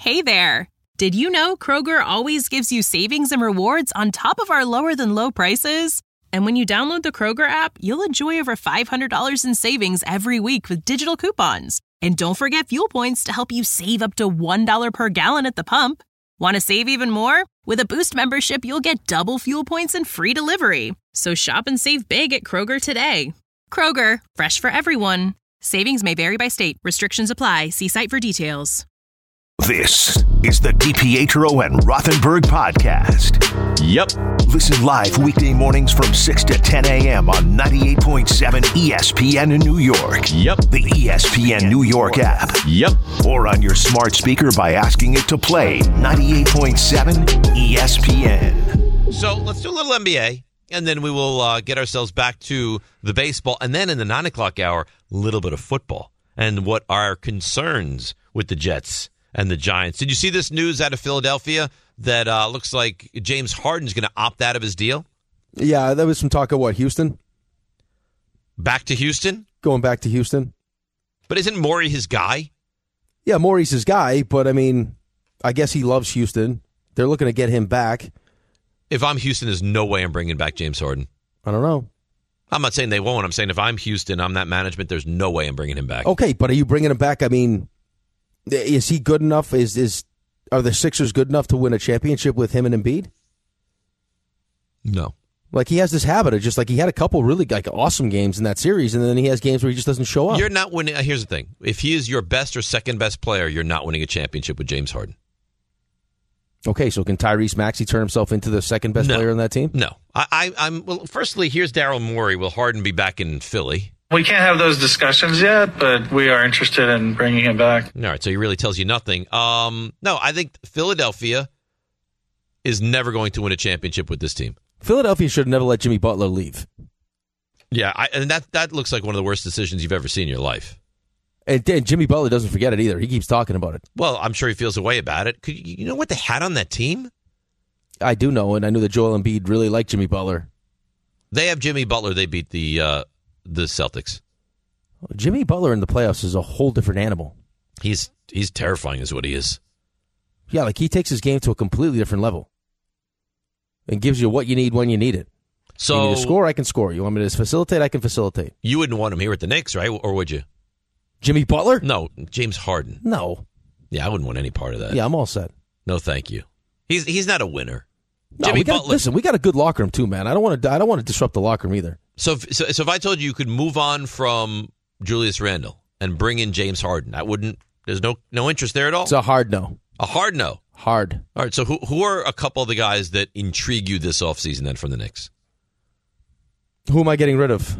Hey there! Did you know Kroger always gives you savings and rewards on top of our lower-than-low prices? And when you download the Kroger app, you'll enjoy over $500 in savings every week with digital coupons. And don't forget fuel points to help you save up to $1 per gallon at the pump. Want to save even more? With a Boost membership, you'll get double fuel points and free delivery. So shop and save big at Kroger today. Kroger, fresh for everyone. Savings may vary by state. Restrictions apply. See site for details. This is the DiPietro and Rothenberg podcast. Yep. Listen live weekday mornings from 6 to 10 a.m. on 98.7 ESPN in New York. Yep. The ESPN New York app. Yep. Or on your smart speaker by asking it to play 98.7 ESPN. So let's do a little NBA, and then we will get ourselves back to the baseball. And then in the 9 o'clock hour, a little bit of football and what are concerns with the Jets and the Giants. Did you see this news out of Philadelphia that looks like James Harden's going to opt out of his deal? Yeah, there was some talk of what, Houston? Back to Houston? Going back to Houston. But isn't Morey his guy? Yeah, Morey's his guy, but I mean, I guess he loves Houston. They're looking to get him back. If I'm Houston, there's no way I'm bringing back James Harden. I don't know. I'm not saying they won't. I'm saying if I'm Houston, I'm that management, there's no way I'm bringing him back. Okay, but are you bringing him back? I mean, is he good enough? Are the Sixers good enough to win a championship with him and Embiid? No. Like, he has this habit of just, like, he had a couple really, like, awesome games in that series, and then he has games where he just doesn't show up. You're not winning. Here's the thing. If he is your best or second best player, you're not winning a championship with James Harden. Okay, so can Tyrese Maxey turn himself into the second best player on that team? No. Well, firstly, here's Daryl Morey. Will Harden be back in Philly? We can't have those discussions yet, but we are interested in bringing him back. All right, so he really tells you nothing. No, I think Philadelphia is never going to win a championship with this team. Philadelphia should have never let Jimmy Butler leave. Yeah, and that looks like one of the worst decisions you've ever seen in your life. And Jimmy Butler doesn't forget it either. He keeps talking about it. Well, I'm sure he feels a way about it. You know what they had on that team? I do know, and I knew that Joel Embiid really liked Jimmy Butler. They have Jimmy Butler. They beat the Celtics. Jimmy Butler in the playoffs is a whole different animal. He's terrifying is what he is. Yeah, like he takes his game to a completely different level and gives you what you need when you need it. So, you need to score, I can score. You want me to facilitate, I can facilitate. You wouldn't want him here at the Knicks, right? Or would you? Jimmy Butler? No, James Harden. No. Yeah, I wouldn't want any part of that. Yeah, I'm all set. No, thank you. He's not a winner. No, Jimmy Butler. Listen, we got a good locker room too, man. I don't want to disrupt the locker room either. So if I told you could move on from Julius Randle and bring in James Harden, there's no interest there at all? It's a hard no. A hard no. Hard. All right, so who are a couple of the guys that intrigue you this offseason then from the Knicks? Who am I getting rid of?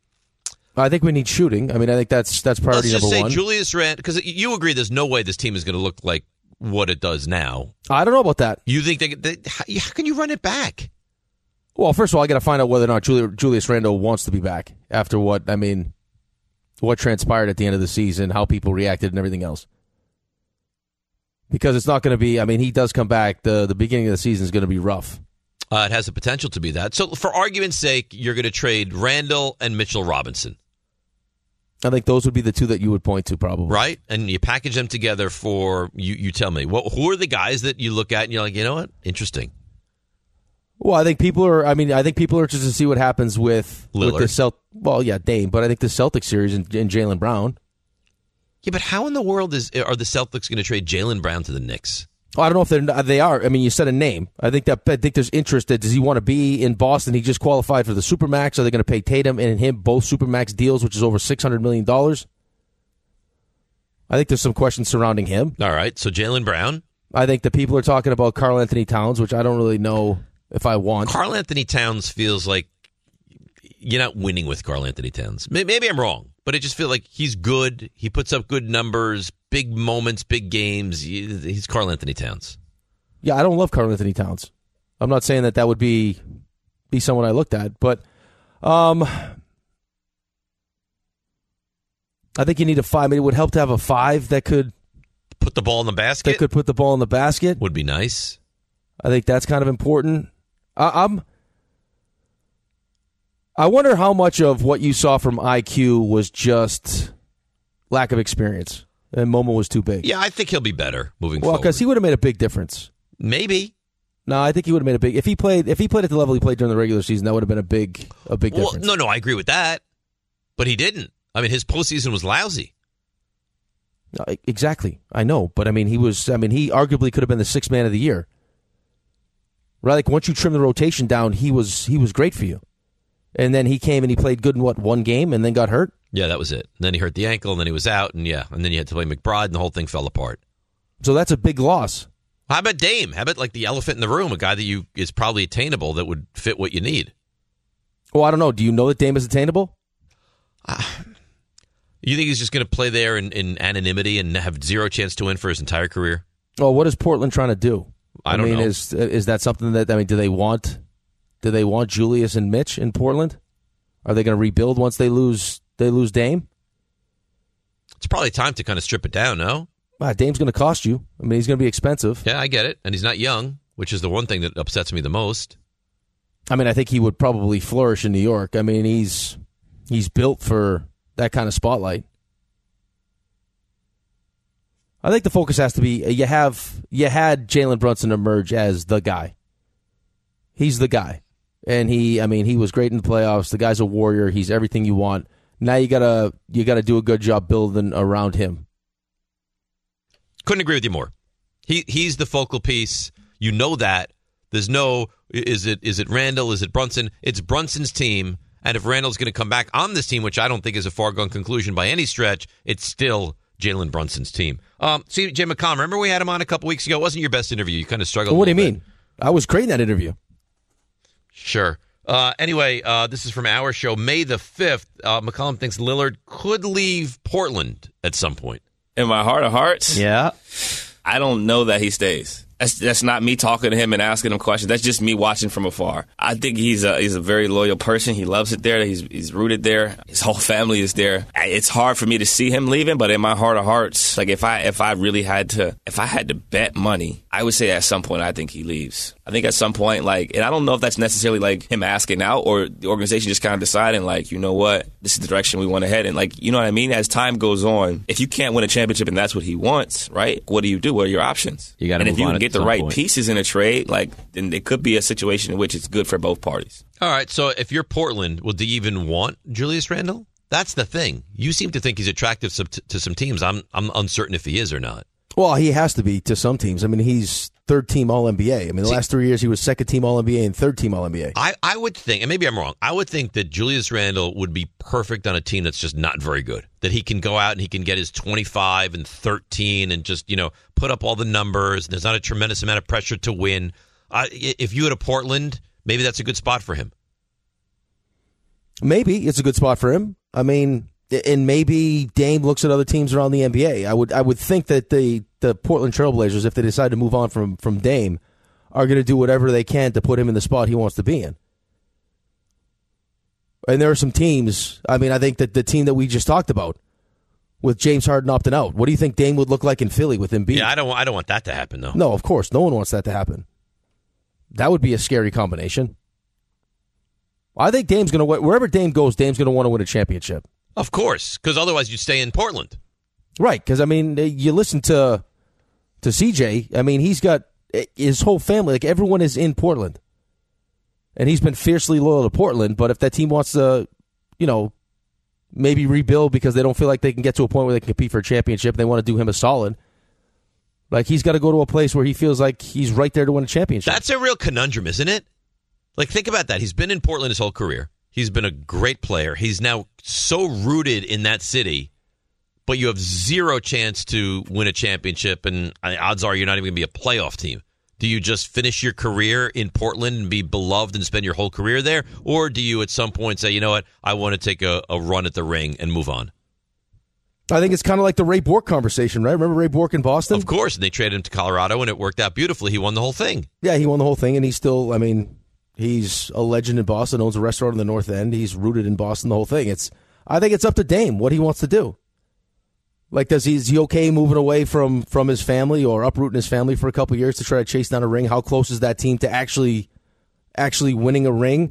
I think we need shooting. I mean, I think that's priority number one. Let's just say Julius Randle, because you agree there's no way this team is going to look like what it does now. I don't know about that. You think how can you run it back? Well, first of all, I got to find out whether or not Julius Randle wants to be back after what transpired at the end of the season, how people reacted and everything else. Because it's not going to be, I mean, he does come back. The beginning of the season is going to be rough. It has the potential to be that. So for argument's sake, you're going to trade Randle and Mitchell Robinson. I think those would be the two that you would point to probably. Right? And you package them together for, you tell me, who are the guys that you look at and you're like, you know what? Interesting. Well, I think people are interested to see what happens with Lillard. Dame, but I think the Celtics series and Jaylen Brown. Yeah, but how in the world are the Celtics going to trade Jaylen Brown to the Knicks? Well, I don't know if they are. I mean, you said a name. I think there's interest. Does he want to be in Boston? He just qualified for the Supermax. Are they going to pay Tatum and him both Supermax deals, which is over $600 million? I think there's some questions surrounding him. All right, so Jaylen Brown. I think the people are talking about Karl Anthony Towns, which I don't really know if I want. Karl Anthony Towns feels like you're not winning with Karl Anthony Towns. Maybe I'm wrong, but it just feels like he's good. He puts up good numbers, big moments, big games. He's Karl Anthony Towns. Yeah, I don't love Karl Anthony Towns. I'm not saying that would be someone I looked at, but I think you need a 5. It would help to have a 5 that could put the ball in the basket. That could put the ball in the basket. Would be nice. I think that's kind of important. I wonder how much of what you saw from IQ was just lack of experience. and Momo was too big. Yeah, I think he'll be better moving Well, forward. because he would have made a big difference. Maybe. No, I think he would have made a big. If he played at the level he played during the regular season, that would have been a big difference. No, I agree with that. But he didn't. I mean, his postseason was lousy. Exactly, I know, but I mean, he arguably could have been the sixth man of the year. Right, like once you trim the rotation down, he was great for you. And then he came and he played good in one game, and then got hurt. Yeah, that was it. And then he hurt the ankle, and then he was out, and then you had to play McBride, and the whole thing fell apart. So that's a big loss. How about Dame? How about like the elephant in the room, a guy that is probably attainable that would fit what you need? Well, I don't know. Do you know that Dame is attainable? You think he's just going to play there in anonymity and have zero chance to win for his entire career? Well, what is Portland trying to do? I don't know. Is that something that do they want Julius and Mitch in Portland? Are they going to rebuild once they lose Dame? It's probably time to kind of strip it down, no? Dame's going to cost you. I mean, he's going to be expensive. Yeah, I get it. And he's not young, which is the one thing that upsets me the most. I mean, I think he would probably flourish in New York. I mean, he's built for that kind of spotlight. I think the focus has to be you had Jalen Brunson emerge as the guy. He's the guy. And he was great in the playoffs. The guy's a warrior. He's everything you want. Now you gotta do a good job building around him. Couldn't agree with you more. He's the focal piece. You know that. There's no is it Randall? Is it Brunson? It's Brunson's team. And if Randall's going to come back on this team, which I don't think is a foregone conclusion by any stretch, it's still Jalen Brunson's team. C.J. McCollum, remember we had him on a couple weeks ago? It wasn't your best interview. You kind of struggled. Well, what do you bit. mean? I was great in that interview. Sure. Anyway, this is from our show, May the 5th. McCollum thinks Lillard could leave Portland at some point. In my heart of hearts, yeah, I don't know that he stays. That's not me talking to him and asking him questions. That's just me watching from afar. I think he's a very loyal person. He loves it there. He's rooted there. His whole family is there. It's hard for me to see him leaving, but in my heart of hearts, like if I had to bet money, I would say at some point I think he leaves. I think at some point, and I don't know if that's necessarily like him asking out or the organization just kind of deciding, like, you know what, this is the direction we want to head in. Like, you know what I mean? As time goes on, if you can't win a championship and that's what he wants, right? What do you do? What are your options? You got to and move if you on can get the right pieces in a trade, then it could be a situation in which it's good for both parties. All right, so if you're Portland, do you even want Julius Randle? That's the thing. You seem to think he's attractive to some teams. I'm uncertain if he is or not. Well, he has to be to some teams. I mean, he's third-team All-NBA. I mean, the last 3 years he was second-team All-NBA and third-team All-NBA. I would think, and maybe I'm wrong, I would think that Julius Randle would be perfect on a team that's just not very good. That he can go out and he can get his 25 and 13 and just, put up all the numbers. There's not a tremendous amount of pressure to win. If you had a Portland, maybe that's a good spot for him. Maybe it's a good spot for him. I mean, and maybe Dame looks at other teams around the NBA. I would think that the Portland Trailblazers, if they decide to move on from Dame, are going to do whatever they can to put him in the spot he wants to be in. And there are some teams. I mean, I think that the team that we just talked about, with James Harden opting out, what do you think Dame would look like in Philly with Embiid? Yeah, I don't want that to happen, though. No, of course, no one wants that to happen. That would be a scary combination. I think Dame's going to wherever Dame goes, Dame's going to want to win a championship. Of course, because otherwise you'd stay in Portland. Right, because, I mean, you listen to CJ, I mean, he's got his whole family, like everyone is in Portland. And he's been fiercely loyal to Portland, but if that team wants to, maybe rebuild because they don't feel like they can get to a point where they can compete for a championship and they want to do him a solid, like he's got to go to a place where he feels like he's right there to win a championship. That's a real conundrum, isn't it? Like, think about that. He's been in Portland his whole career. He's been a great player. He's now so rooted in that city, but you have zero chance to win a championship, and odds are you're not even going to be a playoff team. Do you just finish your career in Portland and be beloved and spend your whole career there? Or do you at some point say, you know what, I want to take a run at the ring and move on? I think it's kind of like the Ray Bork conversation, right? Remember Ray Bork in Boston? Of course, and they traded him to Colorado, and it worked out beautifully. He won the whole thing. Yeah, he won the whole thing, and he's still, I mean, he's a legend in Boston, owns a restaurant in the North End. He's rooted in Boston, the whole thing. I think it's up to Dame what he wants to do. Like, is he okay moving away from his family or uprooting his family for a couple of years to try to chase down a ring? How close is that team to actually winning a ring?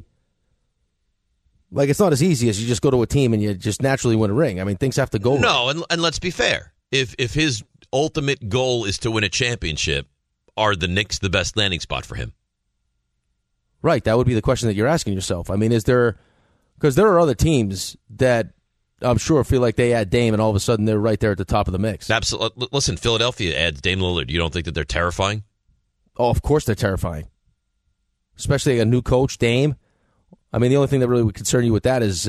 Like, it's not as easy as you just go to a team and you just naturally win a ring. I mean, things have to go. No, and let's be fair. if his ultimate goal is to win a championship, are the Knicks the best landing spot for him? Right, that would be the question that you're asking yourself. I mean, is there, because there are other teams that I'm sure feel like they add Dame and all of a sudden they're right there at the top of the mix. Absolutely. Listen, Philadelphia adds Dame Lillard. You don't think that they're terrifying? Oh, of course they're terrifying. Especially a new coach, Dame. I mean, the only thing that really would concern you with that is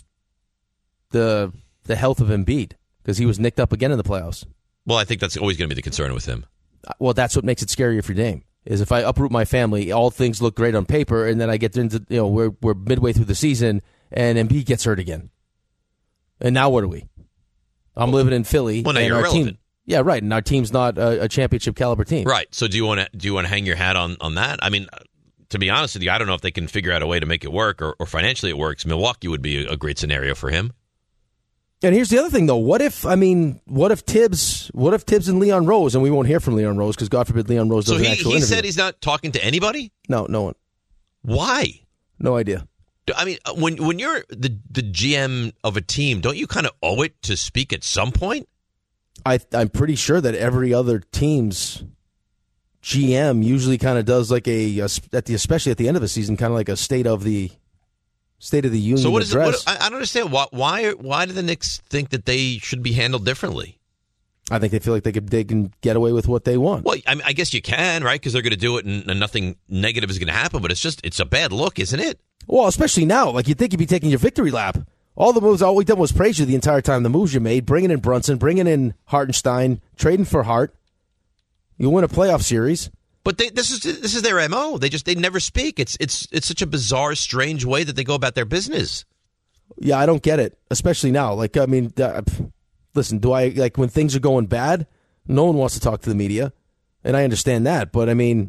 the health of Embiid, because he was nicked up again in the playoffs. Well, I think that's always going to be the concern with him. Well, that's what makes it scarier for Dame. Is if I uproot my family, all things look great on paper, and then I get into, we're midway through the season, and Embiid gets hurt again. And now what are we? I'm living in Philly. Well, now you're irrelevant. Yeah, right. And our team's not a championship caliber team. Right. So do you want to hang your hat on that? I mean, to be honest with you, I don't know if they can figure out a way to make it work, or financially it works. Milwaukee would be a great scenario for him. And here's the other thing, though. What if Tibbs and Leon Rose, and we won't hear from Leon Rose because God forbid Leon Rose does an actual interview. So he said he's not talking to anybody? No one. Why? No idea. I mean, when you're the GM of a team, don't you kind of owe it to speak at some point? I'm pretty sure that every other team's GM usually kind of does like especially at the end of the season, kind of like a State of the Union so what address. I don't understand why do the Knicks think that they should be handled differently? I think they feel like they can get away with what they want. Well, I mean, I guess you can, right? Because they're going to do it, and nothing negative is going to happen. But it's a bad look, isn't it? Well, especially now, like you'd think you'd be taking your victory lap. All we done was praise you the entire time. The moves you made, bringing in Brunson, bringing in Hartenstein, trading for Hart. You win a playoff series. But this is their MO. They never speak. It's such a bizarre, strange way that they go about their business. Yeah, I don't get it, especially now. Like, I mean, listen, when things are going bad, no one wants to talk to the media, and I understand that. But I mean,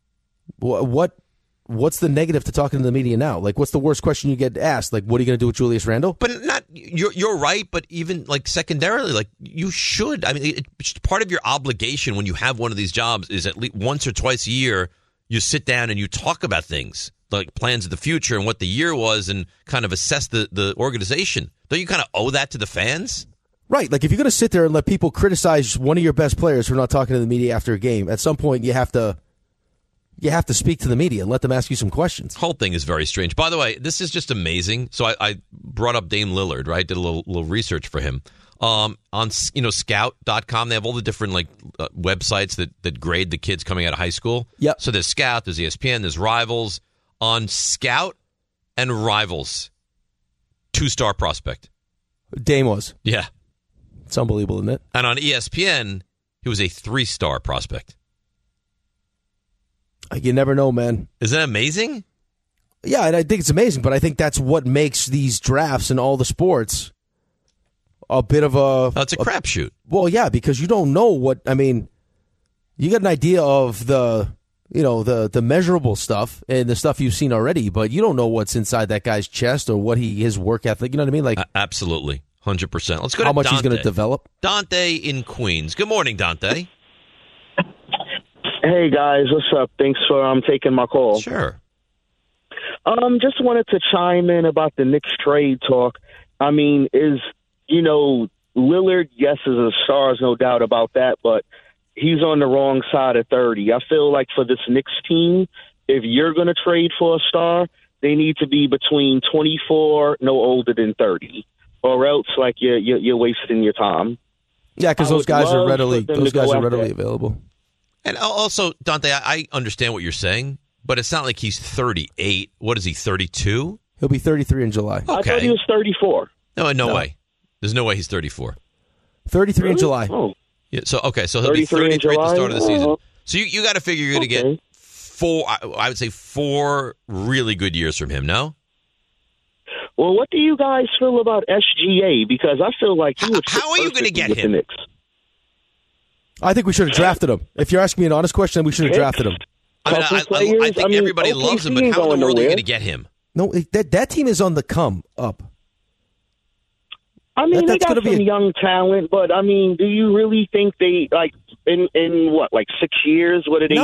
what's the negative to talking to the media now? Like, what's the worst question you get asked? Like, what are you going to do with Julius Randle? But you're right. But even like secondarily, like you should. I mean, it's part of your obligation when you have one of these jobs is at least once or twice a year you sit down and you talk about things like plans of the future and what the year was and kind of assess the organization. Don't you kind of owe that to the fans? Right. Like if you're going to sit there and let people criticize one of your best players for not talking to the media after a game, at some point you have to speak to the media and let them ask you some questions. The whole thing is very strange. By the way, this is just amazing. So I brought up Dame Lillard, right? Did a little research for him. On Scout.com, they have all the different websites that grade the kids coming out of high school. Yep. So there's Scout, there's ESPN, there's Rivals. On Scout and Rivals, 2-star prospect. Dame was. Yeah. It's unbelievable, isn't it? And on ESPN, he was a 3-star prospect. You never know, man. Isn't that amazing? Yeah, and I think it's amazing, but I think that's what makes these drafts in all the sports a bit of a... It's a crapshoot. Well, yeah, because you don't know what... I mean, you get an idea of the measurable stuff and the stuff you've seen already, but you don't know what's inside that guy's chest or what his work ethic... You know what I mean? Like absolutely. 100%. Let's go to how much Dante. He's going to develop. Dante in Queens. Good morning, Dante. Hey, guys. What's up? Thanks for taking my call. Sure. Just wanted to chime in about the Knicks trade talk. I mean, Lillard, yes, is a star, no doubt about that, but he's on the wrong side of 30. I feel like for this Knicks team, if you're going to trade for a star, they need to be between 24, no older than 30, or else like you're wasting your time. Yeah, because those guys are readily available. And also, Dante, I understand what you're saying, but it's not like he's 38. What is he, 32? He'll be 33 in July. Okay. I thought he was 34. No way. There's no way he's 34. 33 really? In July. Oh. Yeah, so he'll be 33 at the start of the season. So you got to figure you're going to get I would say 4 really good years from him, no? Well, what do you guys feel about SGA? Because I feel like how are you going to get him? I think we should have drafted him. If you're asking me an honest question, we should have drafted him. I think everybody loves him, but how in the world are you going to get him? No, that team is on the come up. I mean, they got some young talent, but I mean, do you really think they in 6 years? What did they?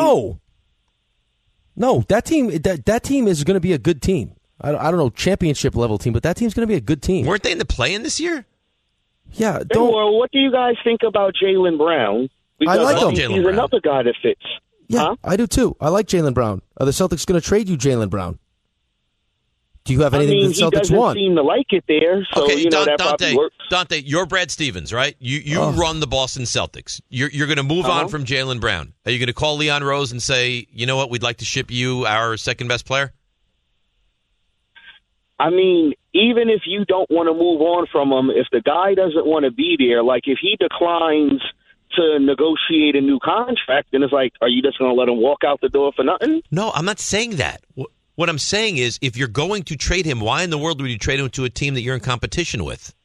No, that team is going to be a good team. I don't know, championship level team, but that team's going to be a good team. Weren't they in the play-in this year? Yeah, Well, what do you guys think about Jaylen Brown? Because I like him. He's another guy that fits. Yeah, Huh? I do too. I like Jaylen Brown. Are the Celtics going to trade you Jaylen Brown? Do you have anything that the Celtics he doesn't want? seem to like it there, so Okay, that probably works. Dante, you're Brad Stevens, right? You run the Boston Celtics. You're going to move on from Jaylen Brown. Are you going to call Leon Rose and say, you know what, we'd like to ship you our second best player? I mean, even if you don't want to move on from him, if the guy doesn't want to be there, like if he declines to negotiate a new contract, then it's like, are you just going to let him walk out the door for nothing? No, I'm not saying that. What I'm saying is, if you're going to trade him, why in the world would you trade him to a team that you're in competition with?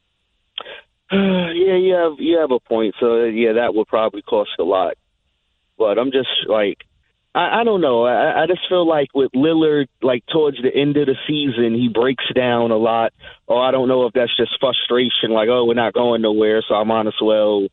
You have a point. So, that would probably cost a lot. But I'm just like, I don't know. I just feel like with Lillard, like towards the end of the season, he breaks down a lot. Or I don't know if that's just frustration, like, we're not going nowhere, so I might as well,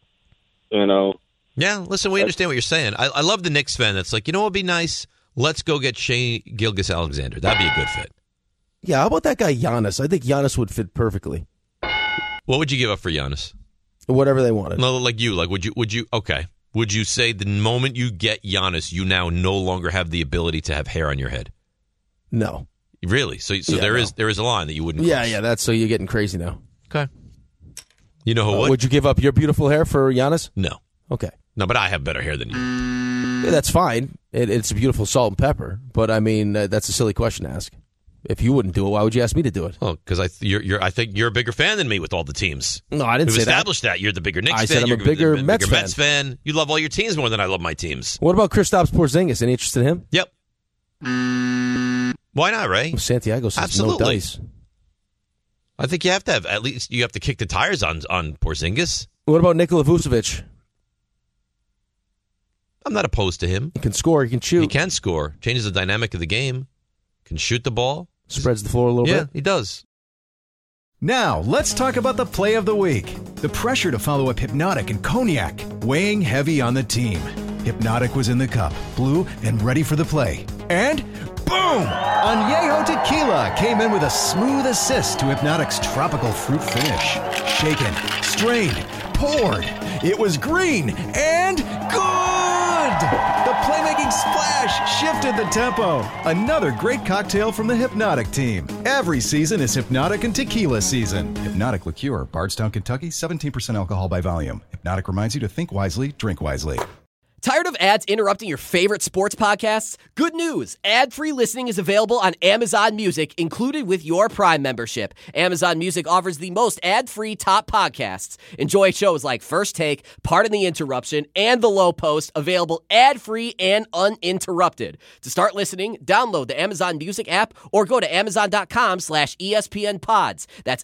Yeah, listen, we understand what you're saying. I love the Knicks fan that's like, you know what would be nice? Let's go get Shai Gilgeous-Alexander. That'd be a good fit. Yeah, how about that guy Giannis? I think Giannis would fit perfectly. What would you give up for Giannis? Whatever they wanted. No, like you. Like, would you? Okay. Would you say the moment you get Giannis, you now no longer have the ability to have hair on your head? No. Really? So Yeah, there is a line that you wouldn't. Yeah. That's so you're getting crazy now. Okay. You know who would? Would you give up your beautiful hair for Giannis? No. Okay. No, but I have better hair than you. Yeah, that's fine. It's a beautiful salt and pepper. But I mean, that's a silly question to ask. If you wouldn't do it, why would you ask me to do it? Oh, because I think you're a bigger fan than me with all the teams. No, I didn't We've say that. established that. You're the bigger Knicks fan. I said I'm a bigger Mets fan. You love all your teams more than I love my teams. What about Kristaps Porzingis? Any interest in him? Yep. Why not, Ray? Santiago says Absolutely. no dice. I think you have to have at least you have to kick the tires on Porzingis. What about Nikola Vucevic? I'm not opposed to him. He can score. He can shoot. He can score. Changes the dynamic of the game. Can shoot the ball. Spreads the floor a little bit. Yeah, he does. Now, let's talk about the play of the week. The pressure to follow up Hypnotic and Cognac, weighing heavy on the team. Hypnotic was in the cup, blue, and ready for the play. And boom! Añejo Tequila came in with a smooth assist to Hypnotic's tropical fruit finish. Shaken, strained, poured. It was green and good! The playmaking splash shifted the tempo. Another great cocktail from the Hypnotic team. Every season is Hypnotic and Tequila season. Hypnotic Liqueur, Bardstown, Kentucky, 17% alcohol by volume. Hypnotic reminds you to think wisely, drink wisely. Tired of ads interrupting your favorite sports podcasts? Good news! Ad-free listening is available on Amazon Music, included with your Prime membership. Amazon Music offers the most ad-free top podcasts. Enjoy shows like First Take, Pardon the Interruption, and The Low Post, available ad-free and uninterrupted. To start listening, download the Amazon Music app or go to amazon.com/ESPNpods. That's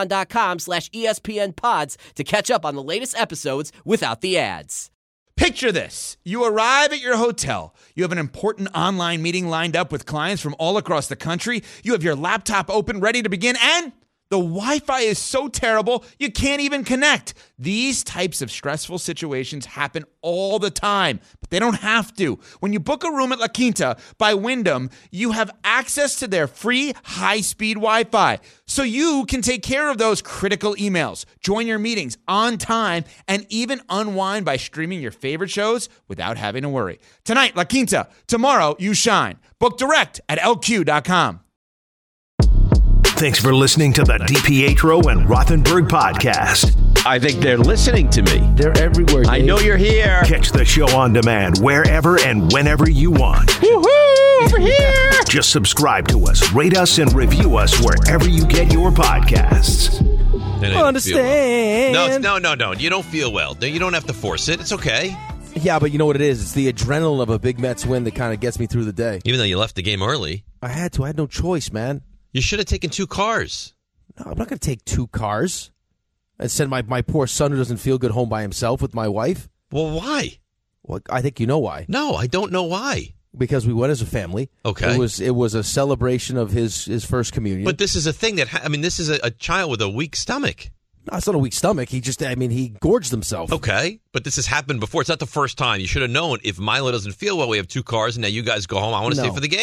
amazon.com/ESPNpods to catch up on the latest episodes without the ads. Picture this. You arrive at your hotel. You have an important online meeting lined up with clients from all across the country. You have your laptop open, ready to begin, and the Wi-Fi is so terrible, you can't even connect. These types of stressful situations happen all the time, but they don't have to. When you book a room at La Quinta by Wyndham, you have access to their free high-speed Wi-Fi, so you can take care of those critical emails, join your meetings on time, and even unwind by streaming your favorite shows without having to worry. Tonight, La Quinta. Tomorrow, you shine. Book direct at LQ.com. Thanks for listening to the DiPietro and Rothenberg podcast. I think they're listening to me. They're everywhere, Dave. I know you're here. Catch the show on demand wherever and whenever you want. Woohoo! Over here! Just subscribe to us, rate us, and review us wherever you get your podcasts. Understand. No. You don't feel well. You don't have to force it. It's okay. Yeah, but you know what it is? It's the adrenaline of a big Mets win that kind of gets me through the day. Even though you left the game early. I had to. I had no choice, man. You should have taken 2 cars. No, I'm not going to take 2 cars and send my poor son who doesn't feel good home by himself with my wife. Well, why? Well, I think you know why. No, I don't know why. Because we went as a family. Okay. It was a celebration of his first communion. But this is a thing that, this is a child with a weak stomach. No, it's not a weak stomach. He gorged himself. Okay, but this has happened before. It's not the first time. You should have known if Milo doesn't feel well, we have 2 cars, and now you guys go home. I want to stay for the game.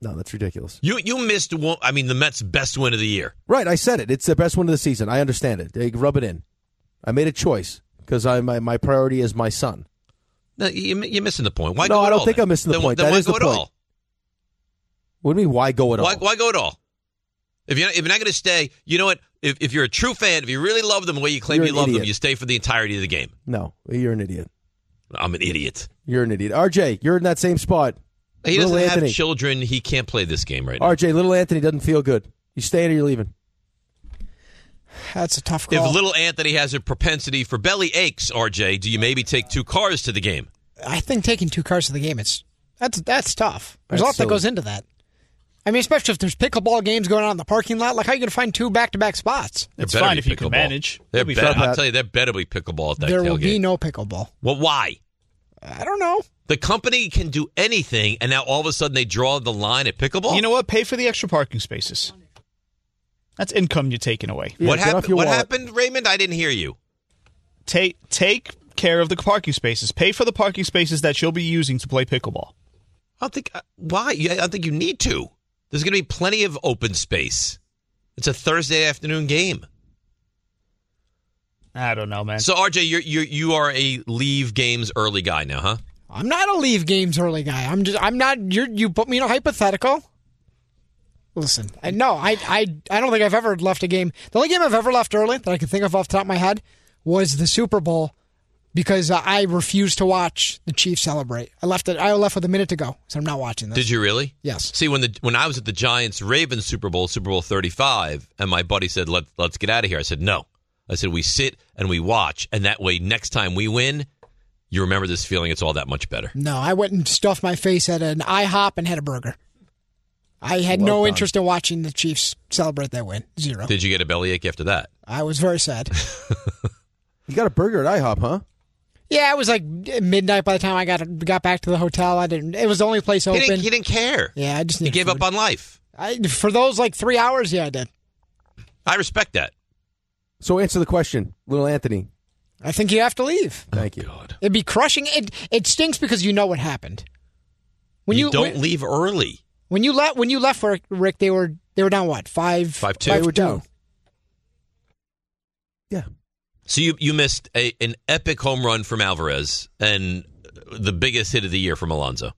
No, that's ridiculous. You missed one. I mean, the Mets' best win of the year. Right, I said it. It's the best win of the season. I understand it. They rub it in. I made a choice because my priority is my son. No, you're missing the point. Why no, go I at don't all, think then? I'm missing the Then- point. Then That why is the go at point. all? What do you mean, why go at all? Why go at all? If you're not going to stay, you know what? If you're a true fan, if you really love them the way you claim You're you an love them, idiot. you stay for the entirety of the game. No, you're an idiot. I'm an idiot. You're an idiot. RJ, you're in that same spot. He doesn't Little Anthony. have children. He can't play this game right now. RJ, little Anthony doesn't feel good. You staying or you leaving? That's a tough call. If little Anthony has a propensity for belly aches, RJ, do you maybe take 2 cars to the game? I think taking 2 cars to the game, that's tough. There's a lot That's that silly. goes into that. I mean, especially if there's pickleball games going on in the parking lot. Like, how are you going to find 2 back-to-back spots? It's There better fine be if you can pickleball. manage. There It'll be better- fun. I'll tell you, there better be pickleball at that There will tailgate. be no pickleball. Well, why? I don't know. The company can do anything, and now all of a sudden they draw the line at pickleball? You know what? Pay for the extra parking spaces. That's income you're taking away. What happened? What happened, Raymond? I didn't hear you. Take care of the parking spaces. Pay for the parking spaces that you'll be using to play pickleball. I don't think why. I don't think you need to. There's going to be plenty of open space. It's a Thursday afternoon game. I don't know, man. So RJ, you are a leave games early guy now, huh? I'm not a leave games early guy. I'm not. You put me in a hypothetical. Listen, I don't think I've ever left a game. The only game I've ever left early that I can think of off the top of my head was the Super Bowl because I refused to watch the Chiefs celebrate. I left with a minute to go, so I'm not watching this. Did you really? Yes. See, when I was at the Giants Ravens Super Bowl 35, and my buddy said, "Let's get out of here," I said, "No." I said, "We sit and we watch, and that way, next time we win, you remember this feeling. It's all that much better." No, I went and stuffed my face at an IHOP and had a burger. I had Well no done. interest in watching the Chiefs celebrate that win. 0. Did you get a bellyache after that? I was very sad. You got a burger at IHOP, huh? Yeah, it was like midnight by the time I got back to the hotel. It was the only place open. He didn't care. Yeah, I just He needed gave food. up on life. For those like 3 hours, yeah, I did. I respect that. So answer the question, little Anthony. I think you have to leave. Thank you. God. It'd be crushing. It stinks because you know what happened. When You don't leave early. When you left, Rick, they were down what 5-2. 5-2. They were down. Yeah. So you missed an epic home run from Alvarez and the biggest hit of the year from Alonso.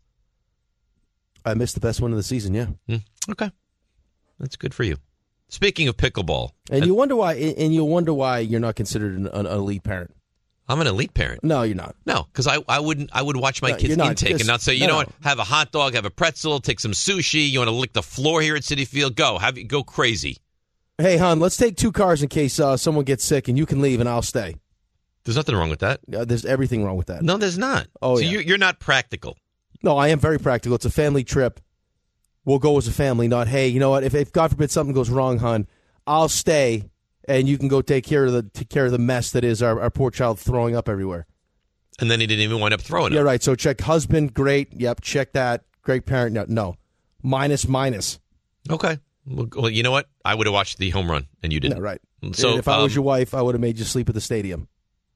I missed the best one of the season, yeah. Okay. That's good for you. Speaking of pickleball. And you wonder why you're not considered an elite parent. I'm an elite parent. No, you're not. No, because I would watch my No, kids' you're not, intake and because- not say, no, know no. what, have a hot dog, have a pretzel, take some sushi. You want to lick the floor here at Citi Field? Go crazy. Hey, hon, let's take 2 cars in case someone gets sick, and you can leave, and I'll stay. There's nothing wrong with that. There's everything wrong with that. No, there's not. Oh, so yeah. you're not practical. No, I am very practical. It's a family trip. We'll go as a family, not, hey, you know what, if God forbid something goes wrong, hon, I'll stay, and you can go take care of the mess that is our poor child throwing up everywhere. And then he didn't even wind up throwing Yeah, it. right. So check husband, great. Yep, check that. Great parent. No. Minus. Okay. Well, you know what? I would have watched the home run, and you didn't. No, right. So And if I was your wife, I would have made you sleep at the stadium.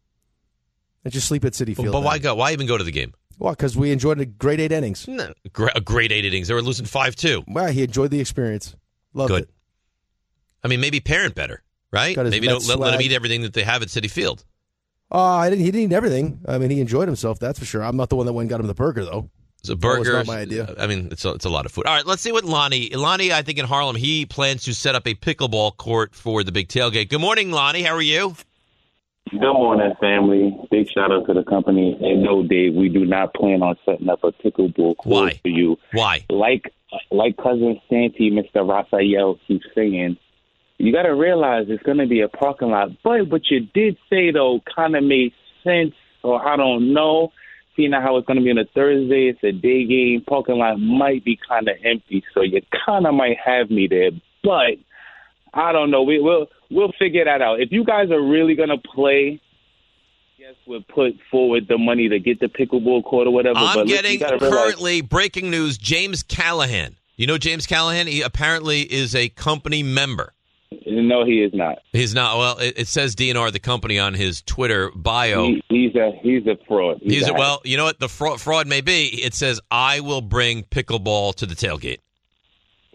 And just sleep at Citi Field. But why then. go? Why even go to the game? Well, because we enjoyed a great 8 innings. No, a great 8 innings. They were losing 5-2. Well, he enjoyed the experience. Loved Good. it. I mean, maybe parent better, right? Got his Maybe Mets don't let him swag. eat everything that they have at Citi Field. He didn't eat everything. I mean, he enjoyed himself, that's for sure. I'm not the one that went and got him the burger, though. It's a That was burger. not my idea. I mean, it's a lot of food. All right, let's see what Lonnie, I think in Harlem, he plans to set up a pickleball court for the big tailgate. Good morning, Lonnie. How are you? Good morning, family. Big shout out to the company. And no, Dave, we do not plan on setting up a pickleball court for you. Why? Like cousin Santi, Mr. Raphael keeps saying, you got to realize it's going to be a parking lot. But what you did say, though, kind of made sense, or I don't know. Seeing how it's going to be on a Thursday, it's a day game. Parking lot might be kind of empty, so you kind of might have me there. But I don't know. We'll figure that out. If you guys are really going to play, I guess we'll put forward the money to get the pickleball court or whatever. I'm but getting you gotta realize, currently breaking news. James Callahan. You know James Callahan? He apparently is a company member. No, he is not. He's not. Well, it says DNR, the company, on his Twitter bio. He's a fraud. Well, you know what? The fraud may be. It says, I will bring pickleball to the tailgate.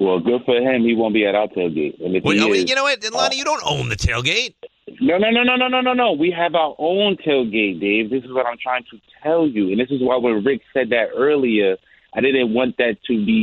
Well, good for him. He won't be at our tailgate. And if he is, you know what, Lonnie, you don't own the tailgate. No. We have our own tailgate, Dave. This is what I'm trying to tell you. And this is why when Rick said that earlier, I don't want that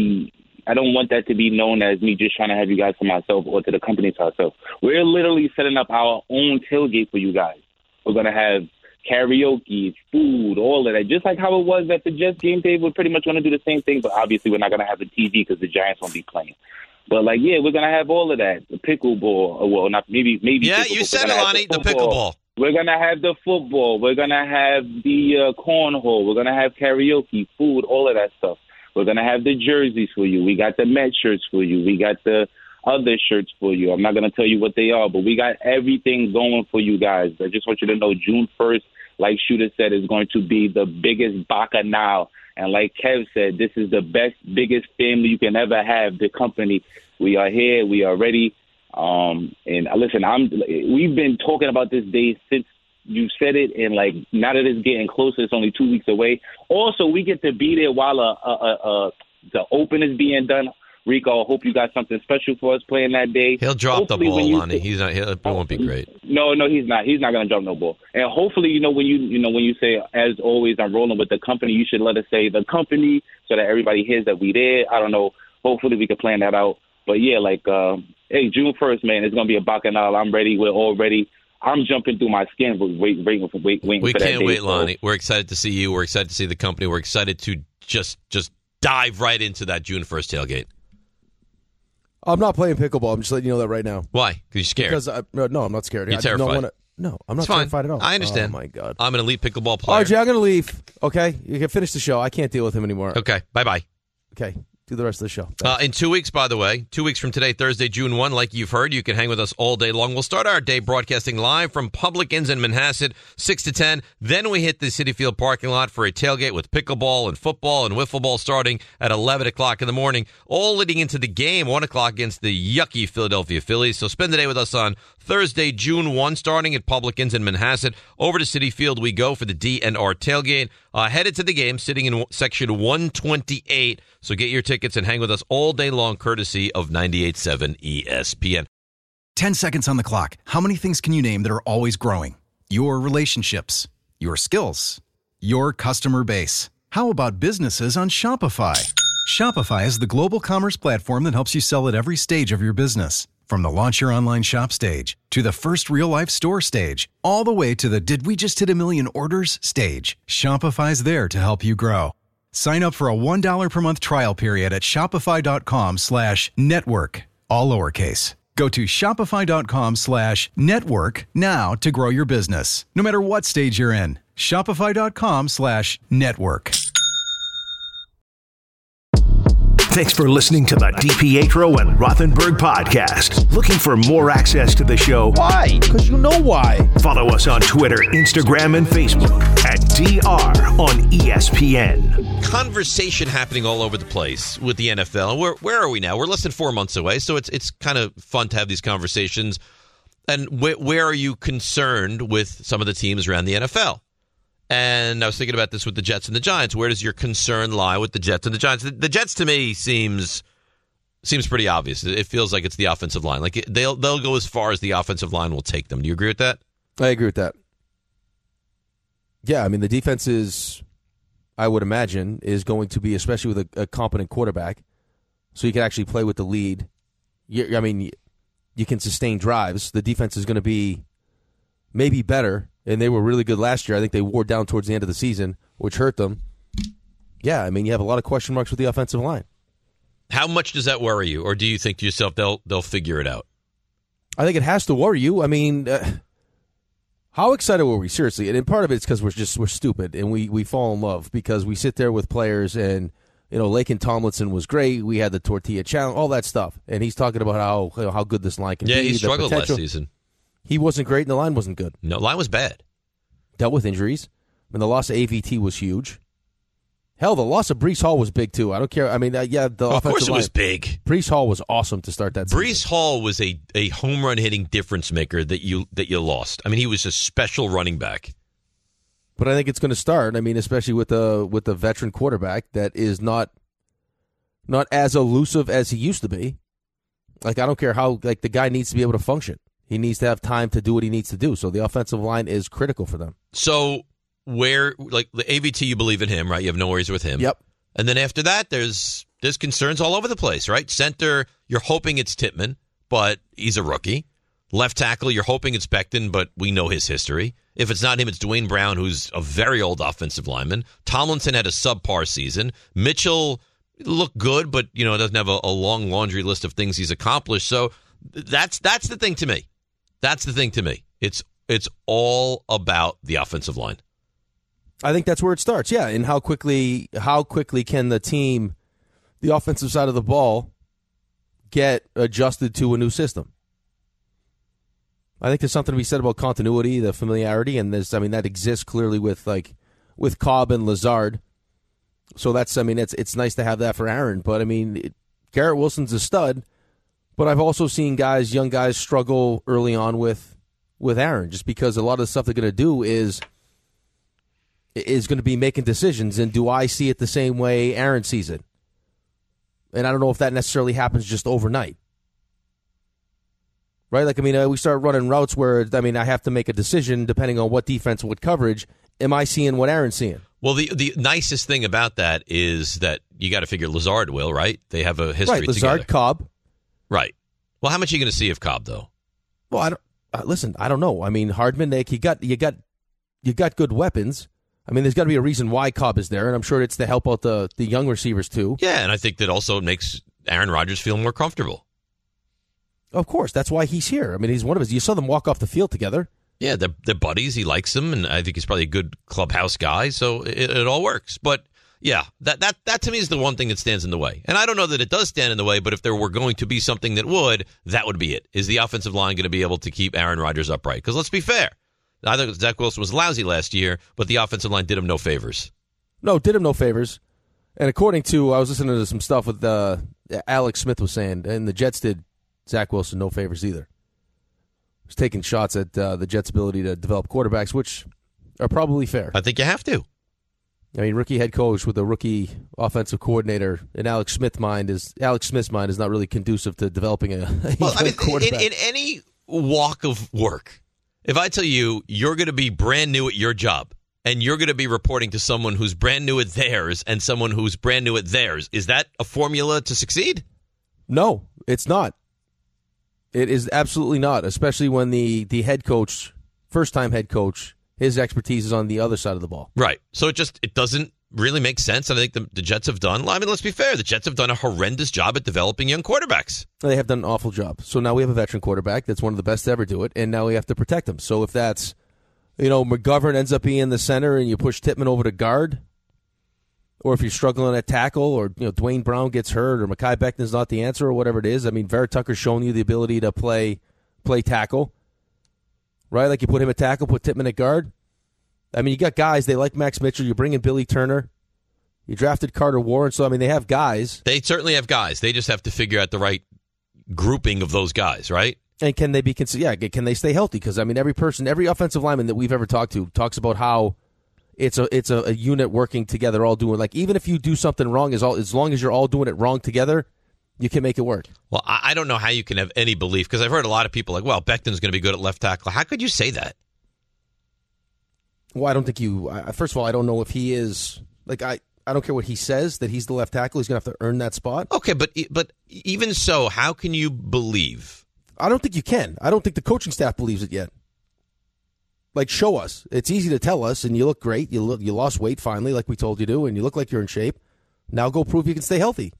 to be known as me just trying to have you guys to myself or to the company to ourselves. We're literally setting up our own tailgate for you guys. We're going to have karaoke, food, all of that. Just like how it was at the Jets game, Dave, we're pretty much going to do the same thing, but obviously we're not going to have a TV because the Giants won't be playing. But, we're going to have all of that. The pickleball. Well, not maybe. Yeah, you said it, Lonnie, the pickleball. We're going to have the football. We're going to have the cornhole. We're going to have karaoke, food, all of that stuff. We're going to have the jerseys for you. We got the Met shirts for you. We got the other shirts for you. I'm not going to tell you what they are, but we got everything going for you guys. I just want you to know June 1st, like Shooter said, is going to be the biggest bacchanal. And like Kev said, this is the biggest family you can ever have, the company. We are here. We are ready. And listen, we've been talking about this day since you said it, and now that it's getting closer, it's only 2 weeks away. Also, we get to be there while the Open is being done. Rico, I hope you got something special for us playing that day. He'll drop the ball, Lonnie. It won't be great. No, he's not. He's not going to drop no ball. And hopefully, when you say, as always, I'm rolling with the company, you should let us say the company so that everybody hears that we there. I don't know. Hopefully, we can plan that out. But yeah, hey, June 1st, man, it's going to be a bacchanal. I'm ready. We're all ready. I'm jumping through my skin, but waiting for that day. We can't wait, Lonnie. We're excited to see you. We're excited to see the company. We're excited to just dive right into that June 1st tailgate. I'm not playing pickleball. I'm just letting you know that right now. Why? Because you're scared. Because no, I'm not scared. You're terrified. No, I'm not terrified at all. I understand. Oh, my God. I'm an elite pickleball player. RJ, I'm going to leave. Okay? You can finish the show. I can't deal with him anymore. Okay. Bye-bye. Okay. Do the rest of the show. In 2 weeks, by the way, 2 weeks from today, Thursday, June 1, like you've heard, you can hang with us all day long. We'll start our day broadcasting live from Public Inns in Manhasset, 6 to 10. Then we hit the Citi Field parking lot for a tailgate with pickleball and football and wiffle ball starting at 11 o'clock in the morning, all leading into the game, 1 o'clock against the yucky Philadelphia Phillies. So spend the day with us on Thursday, June 1, starting at Public Inns in Manhasset. Over to Citi Field we go for the DNR tailgate. Headed to the game, sitting in section 128. So get your tickets and hang with us all day long, courtesy of 98.7 ESPN. 10 seconds on the clock. How many things can you name that are always growing? Your relationships, your skills, your customer base. How about businesses on Shopify? Shopify is the global commerce platform that helps you sell at every stage of your business. From the launch your online shop stage to the first real-life store stage, all the way to the did we just hit a million orders stage, Shopify's there to help you grow. Sign up for a $1 per month trial period at shopify.com/network, all lowercase. Go to shopify.com/network now to grow your business, no matter what stage you're in. Shopify.com/network. Thanks for listening to the DiPietro and Rothenberg podcast. Looking for more access to the show? Why? Because you know why. Follow us on Twitter, Instagram, and Facebook at DR on ESPN. Conversation happening all over the place with the NFL. Where are we now? We're less than 4 months away, so it's kind of fun to have these conversations. And where are you concerned with some of the teams around the NFL? And I was thinking about this with the Jets and the Giants. Where does your concern lie with the Jets and the Giants? The Jets, to me, seems pretty obvious. It feels like it's the offensive line. Like they'll go as far as the offensive line will take them. Do you agree with that? I agree with that. Yeah, I mean, the defense is, I would imagine, is going to be, especially with a competent quarterback, so you can actually play with the lead. You can sustain drives. The defense is going to be maybe better, and they were really good last year. I think they wore down towards the end of the season, which hurt them. Yeah, I mean, you have a lot of question marks with the offensive line. How much does that worry you, or do you think to yourself they'll figure it out? I think it has to worry you. I mean, how excited were we, seriously? And part of it's because we're stupid, and we fall in love because we sit there with players, and Laken Tomlinson was great. We had the tortilla challenge, all that stuff, and he's talking about how good this line can be. Yeah, he struggled last season. He wasn't great, and the line wasn't good. No, line was bad. Dealt with injuries. I mean, the loss of AVT was huge. Hell, the loss of Breece Hall was big, too. I don't care. I mean, the offensive line. Of course it was big. Breece Hall was awesome to start that season. Breece Hall was a home run hitting difference maker that you lost. I mean, he was a special running back. But I think it's going to start. I mean, especially with the veteran quarterback that is not not as elusive as he used to be. Like, I don't care how, like, the guy needs to be able to function. He needs to have time to do what he needs to do. So the offensive line is critical for them. So where, like, the AVT, you believe in him, right? You have no worries with him. Yep. And then after that, there's concerns all over the place, right? Center, you're hoping it's Tippmann, but he's a rookie. Left tackle, you're hoping it's Becton, but we know his history. If it's not him, it's Dwayne Brown, who's a very old offensive lineman. Tomlinson had a subpar season. Mitchell looked good, but doesn't have a long laundry list of things he's accomplished. So that's the thing to me. That's the thing to me. It's all about the offensive line. I think that's where it starts. Yeah, and how quickly can the team, the offensive side of the ball, get adjusted to a new system? I think there's something to be said about continuity, the familiarity, and that exists clearly with Cobb and Lazard. So it's nice to have that for Aaron. But Garrett Wilson's a stud, but I've also seen young guys struggle early on with Aaron, just because a lot of the stuff they're going to do is going to be making decisions. And do I see it the same way Aaron sees it? And I don't know if that necessarily happens just overnight. Right? Like, we start running routes where, I have to make a decision depending on what defense, what coverage. Am I seeing what Aaron's seeing? Well, the nicest thing about that is that you got to figure Lazard will, right? They have a history together. Lazard, Cobb. Right. Well, how much are you going to see of Cobb, though? Well, I don't know. Hardman, you got good weapons. There's got to be a reason why Cobb is there, and I'm sure it's to help out the young receivers, too. Yeah, and I think that also makes Aaron Rodgers feel more comfortable. Of course, that's why he's here. He's one of his. You saw them walk off the field together. Yeah, they're buddies. He likes them, and I think he's probably a good clubhouse guy. So it all works. But yeah, that to me is the one thing that stands in the way. And I don't know that it does stand in the way, but if there were going to be something that would be it. Is the offensive line going to be able to keep Aaron Rodgers upright? Because let's be fair, I think Zach Wilson was lousy last year, but the offensive line did him no favors. No, did him no favors. And according to, I was listening to some stuff with Alex Smith was saying, and the Jets did Zach Wilson no favors either. Was taking shots at the Jets' ability to develop quarterbacks, which are probably fair. I think you have to. Rookie head coach with a rookie offensive coordinator in Alex Smith's mind is not really conducive to developing a quarterback. In any walk of work, if I tell you you're going to be brand new at your job and you're going to be reporting to someone who's brand new at theirs and someone who's brand new at theirs, is that a formula to succeed? No, it's not. It is absolutely not, especially when the head coach, first-time head coach, his expertise is on the other side of the ball. Right. So it doesn't really make sense. And I think the Jets have done, let's be fair, the Jets have done a horrendous job at developing young quarterbacks. They have done an awful job. So now we have a veteran quarterback that's one of the best to ever do it, and now we have to protect him. So if that's, McGovern ends up being the center and you push Tippmann over to guard, or if you're struggling at tackle, or Dwayne Brown gets hurt, or Mekhi Becton's not the answer, or whatever it is. Vera Tucker's shown you the ability to play tackle, right? Like you put him at tackle, put Tippmann at guard. You got guys. They like Max Mitchell. You bring in Billy Turner. You drafted Carter Warren. So they have guys. They certainly have guys. They just have to figure out the right grouping of those guys, right? And can they be can they stay healthy? Because every offensive lineman that we've ever talked to talks about how it's a unit working together, all doing, like, even if you do something wrong, as long as you're all doing it wrong together, you can make it work. Well, I don't know how you can have any belief, because I've heard a lot of people like, well, Becton's going to be good at left tackle. How could you say that? Well, I don't think first of all, I don't know if he is, like, I don't care what he says, that he's the left tackle. He's going to have to earn that spot. Okay, but even so, how can you believe? I don't think you can. I don't think the coaching staff believes it yet. Like, show us. It's easy to tell us, and you look great. You lost weight finally, like we told you to, and you look like you're in shape. Now go prove you can stay healthy.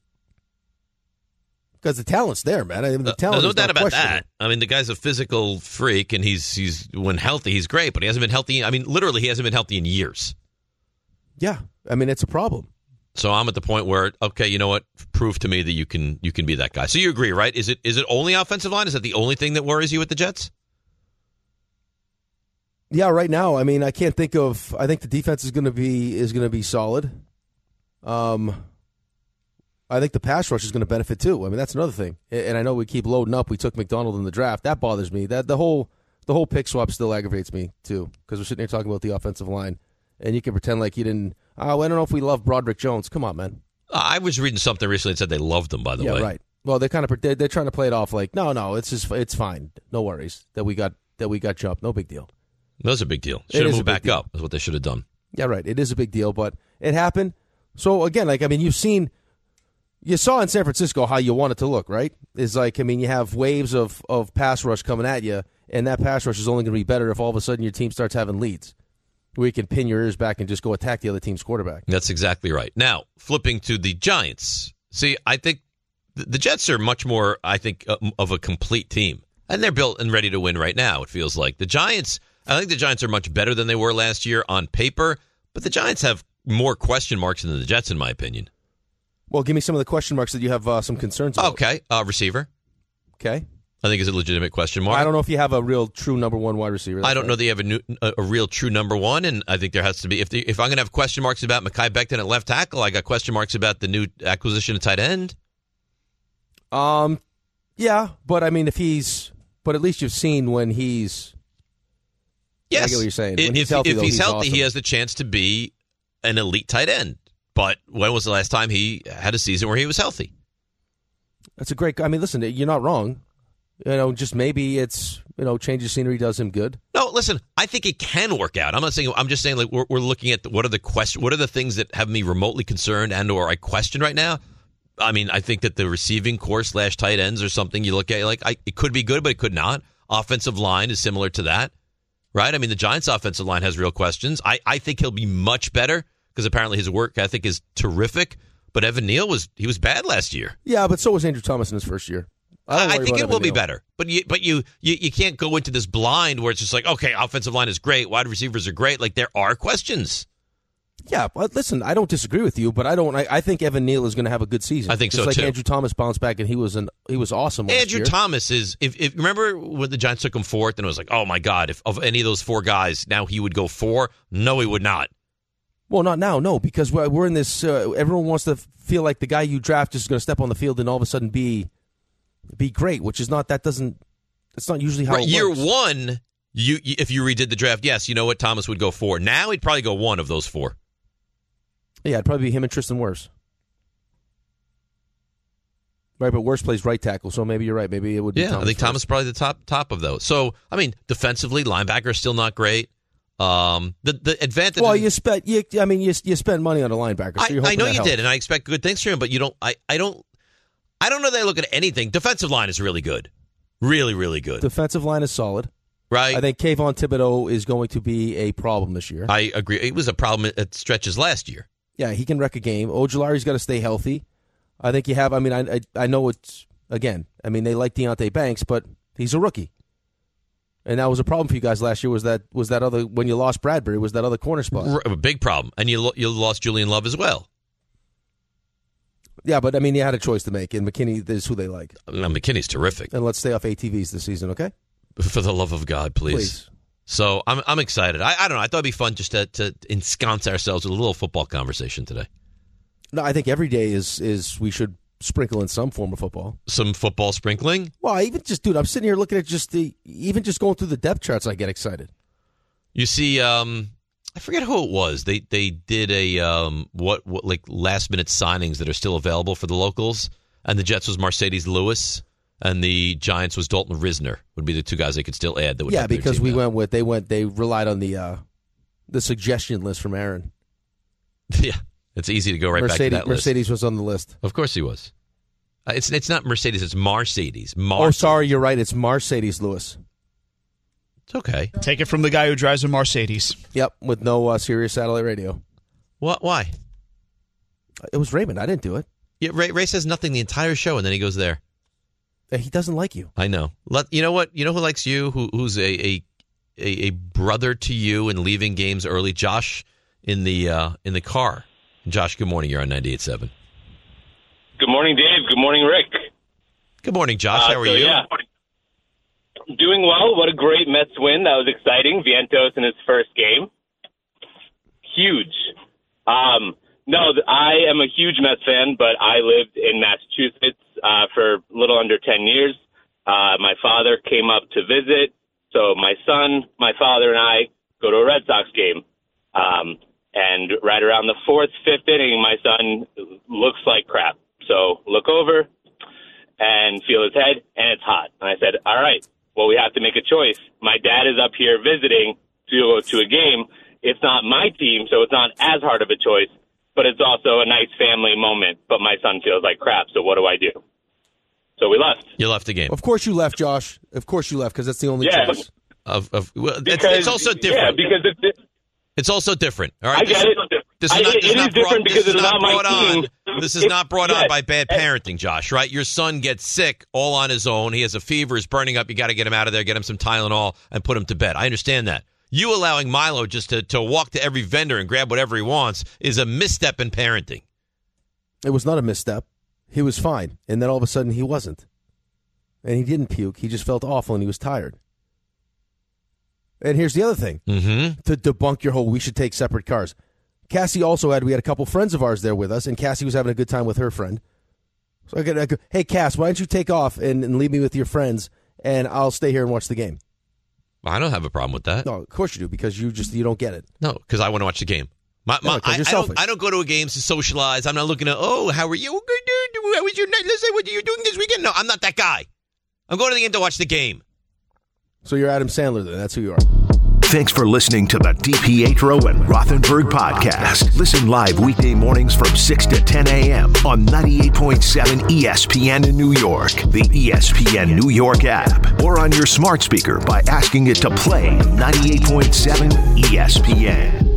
Because the talent's there, man. The talent no is doubt not about that. The guy's a physical freak, and he's when healthy, he's great, but he hasn't been healthy. Literally, he hasn't been healthy in years. Yeah, it's a problem. So I'm at the point where, okay, you know what? Prove to me that you can be that guy. So you agree, right? Is it only offensive line? Is that the only thing that worries you with the Jets? Yeah, right now, I can't think of. I think the defense is going to be solid. I think the pass rush is going to benefit too. That's another thing. And I know we keep loading up. We took McDonald in the draft. That bothers me. That the whole pick swap still aggravates me too, because we're sitting here talking about the offensive line, and you can pretend like you didn't. I don't know if we love Broderick Jones. Come on, man. I was reading something recently that said they loved him, by the way. Yeah, right. Well, they're trying to play it off like, no, it's fine. No worries that we got jumped. No big deal. That was a big deal. Should have moved back up is what they should have done. Yeah, right. It is a big deal, but it happened. So, again, you saw in San Francisco how you want it to look, right? It's you have waves of pass rush coming at you, and that pass rush is only going to be better if all of a sudden your team starts having leads, where you can pin your ears back and just go attack the other team's quarterback. That's exactly right. Now, flipping to the Giants. See, I think the Jets are much more, of a complete team. And they're built and ready to win right now, it feels like. I think the Giants are much better than they were last year on paper, but the Giants have more question marks than the Jets, in my opinion. Well, give me some of the question marks that you have some concerns about. Okay, receiver. Okay. I think is a legitimate question mark. I don't know if you have a real true number one wide receiver. I don't know that you have a real true number one, and I think there has to be. If I'm going to have question marks about Mekhi Becton at left tackle, I got question marks about the new acquisition of tight end. Yeah, but at least you've seen when he's. Yes, I get what you're saying. If he's healthy, awesome. He has the chance to be an elite tight end. But when was the last time he had a season where he was healthy? That's a great. Listen, you're not wrong. Just maybe it's change of scenery does him good. No, listen, I think it can work out. I'm not saying. I'm just saying we're looking at what are the things that have me remotely concerned and/or I question right now. I think that the receiving core / tight ends or something you look at it could be good, but it could not. Offensive line is similar to that, right? The Giants' offensive line has real questions. I think he'll be much better because apparently his work ethic is terrific. But Evan Neal was bad last year. Yeah, but so was Andrew Thomas in his first year. I think it will be better, but you can't go into this blind where it's just like, okay, offensive line is great, wide receivers are great. There are questions. Yeah, but listen, I don't disagree with you, but I think Evan Neal is going to have a good season. I think just so too. Andrew Thomas bounced back and he was awesome last Andrew year. Thomas is if remember when the Giants took him fourth and it was like, oh my God, if of any of those four guys now he would go 4. No, he would not. Well, not now, no, because we're in this. Everyone wants to feel like the guy you draft is going to step on the field and all of a sudden be great, which is not. That's not usually how it works. Year one, if you redid the draft, yes, you know what, Thomas would go 4. Now he'd probably go 1 of those 4. Yeah, it'd probably be him and Tristan Wirfs. Right, but Wirfs plays right tackle, so maybe you're right. Maybe it would be Thomas I think first. Thomas is probably the top of those. So, defensively, linebacker is still not great. The advantage. Well, you spent money on a linebacker. So you're I know you helps. did, and I expect good things from him. But you don't. I don't know that I look at anything. Defensive line is really good, really, really good. Defensive line is solid. Right. I think Kayvon Thibodeau is going to be a problem this year. I agree. It was a problem at stretches last year. Yeah, he can wreck a game. Ojulari's got to stay healthy. I think you have. I know it's again. They like Deonte Banks, but he's a rookie. And that was a problem for you guys last year. Was that other when you lost Bradbury? Was that other corner spot a big problem? And you lost Julian Love as well. Yeah, but you had a choice to make, and McKinney is who they like. McKinney's terrific. And let's stay off ATVs this season, okay? For the love of God, please. So I'm excited. I don't know. I thought it'd be fun just to ensconce ourselves with a little football conversation today. No, I think every day is we should sprinkle in some form of football. Some football sprinkling? Well, I'm sitting here looking at even just going through the depth charts, I get excited. You see, I forget who it was. They did a what last minute signings that are still available for the locals, and the Jets was Mercedes Lewis, and the Giants was Dalton Risner. Would be the two guys they could still add. That would because they relied on the suggestion list from Aaron. Yeah. It's easy to go right back to that list. Mercedes was on the list. Of course he was. It's not Mercedes, it's Marcedes. Oh, sorry, you're right. It's Mercedes Lewis. It's okay. Take it from the guy who drives a Mercedes. Yep, with no Sirius satellite radio. What? Why? It was Raymond. I didn't do it. Yeah, Ray says nothing the entire show, and then he goes there. He doesn't like you. I know. You know what? You know who likes you? Who's a brother to you and leaving games early? Josh in the car. Josh, good morning. You're on 98.7. Good morning, Dave. Good morning, Rick. Good morning, Josh. How are you? Yeah. Doing well. What a great Mets win. That was exciting. Vientos in his first game. Huge. No, I am a huge Mets fan, but I lived in Massachusetts for a little under 10 years. My father came up to visit, so my son, my father, and I go to a Red Sox game. And right around the 4th, 5th inning, my son looks like crap. So look over and feel his head, and it's hot. And I said, all right, well, we have to make a choice. My dad is up here visiting to go to a game. It's not my team, so it's not as hard of a choice, but it's also a nice family moment. But my son feels like crap, so what do I do? So we left. You left the game. Of course you left, Josh. Of course you left, because that's the only choice. It's also different. Yeah, because it's also different. All right, I get it. It is different because it's not my team. This is not brought on by bad parenting, Josh, right? Your son gets sick all on his own. He has a fever, is burning up. You got to get him out of there, get him some Tylenol, and put him to bed. I understand that. You allowing Milo just to walk to every vendor and grab whatever he wants is a misstep in parenting. It was not a misstep. He was fine. And then all of a sudden he wasn't. And he didn't puke. He just felt awful and he was tired. And here's the other thing. Mm-hmm. To debunk your whole we should take separate cars. Cassie also we had a couple friends of ours there with us, and Cassie was having a good time with her friend. So I go, hey, Cass, why don't you take off and leave me with your friends, and I'll stay here and watch the game. I don't have a problem with that. No, of course you do, because you don't get it. No, because I want to watch the game. I don't go to a game to socialize. I'm not looking at, how are you? How was your night? Let's say, what are you doing this weekend? No, I'm not that guy. I'm going to the game to watch the game. So you're Adam Sandler then. That's who you are. Thanks for listening to the DiPietro and Rothenberg podcast. Listen live weekday mornings from 6 to 10 a.m. on 98.7 ESPN in New York, the ESPN New York app, or on your smart speaker by asking it to play 98.7 ESPN.